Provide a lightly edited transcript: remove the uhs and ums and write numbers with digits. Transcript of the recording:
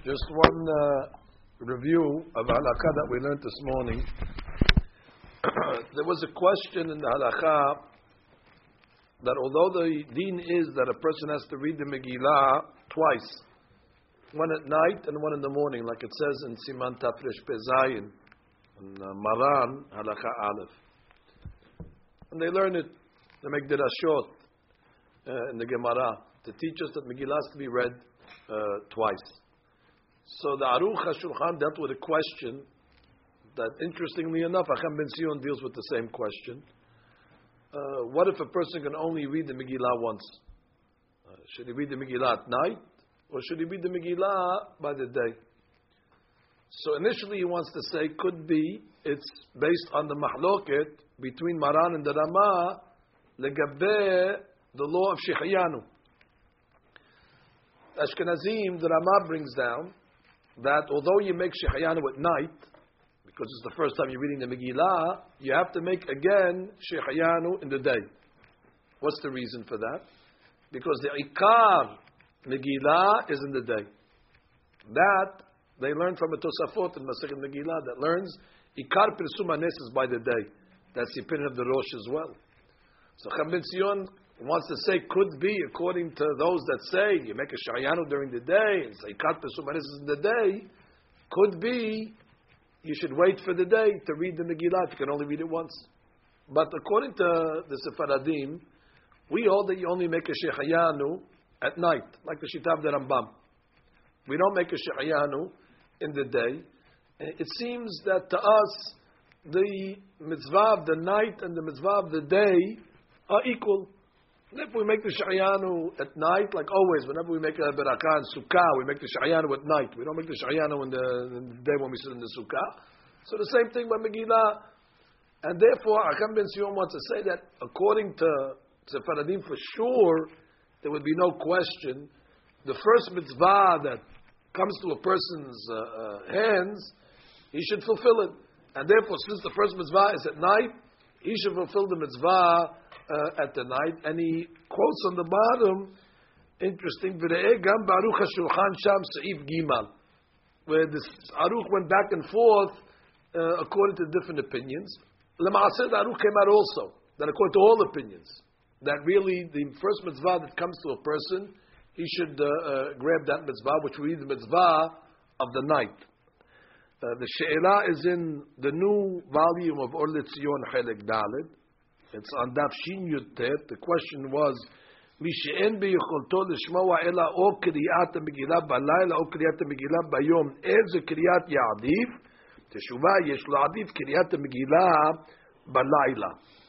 Just one review of halakha that we learned this morning. There was a question in the halakha that although the deen is that a person has to read the Megillah twice, one at night and one in the morning, like it says in Siman Tafresh Pezayin, in Maran, halakha Aleph. And they learn it, they make dirashot in the Gemara to teach us that Megillah has to be read twice. So the Aruch HaShulchan dealt with a question that, interestingly enough, Acham Ben Sion deals with the same question. What if a person can only read the Megillah once? Should he read the Megillah at night, or should he read the Megillah by the day? So initially he wants to say, could be, it's based on the mahloket between Maran and the Rama, legabe the law of Shehayanu. Ashkenazim, the Rama brings down that although you make Shehayanu at night, because it's the first time you're reading the Megillah, you have to make again Shehayanu in the day. What's the reason for that? Because the Ikar Megillah is in the day. That they learn from a Tosafot in Masechet Megillah that learns Ikar Pirsum Hanes is by the day. That's the opinion of the Rosh as well. So Chacham Ben Sion wants to say, could be, according to those that say you make a Shehayanu during the day and say Ikar Pirsum Hanes is in the day, could be you should wait for the day to read the Megillah if you can only read it once. But according to the Sephardim, we hold that you only make a Shehayanu at night, like the Shita of the Rambam. We don't make a Shehayanu in the day. It seems that to us, the mitzvah of the night and the mitzvah of the day are equal. And if we make the Shehayanu at night, like always, whenever we make a Berakah and Sukkah, we make the Shehayanu at night. We don't make the Shehayanu in the day when we sit in the Sukkah. So the same thing by Megillah. And therefore, Acham Ben Sion wants to say that according to Sephardim, for sure, there would be no question. The first mitzvah that comes to a person's hands, he should fulfill it. And therefore, since the first mitzvah is at night, he should fulfill the mitzvah at the night. And he quotes on the bottom, interesting, V're'eh gam b'aruch hashulchan sham se'if gimal, where this Aruch went back and forth according to different opinions. L'ma'aseh the Aruch came out also, that according to all opinions, that really the first mitzvah that comes to a person, he should grab that mitzvah, which we read the mitzvah of the night. The She'elah is in the new volume of Or L'Tzion Chelek Daled. It's on Daf Shin Yud Tet. The question was, Mi she'en beyecholto l'shmoa ela o kriyat ha'megillah b'layla o kriyat ha'megillah b'yom, eze kriyat ya'adif? Teshuvah, yesh lo adif kriyat ha'megillah b'layla.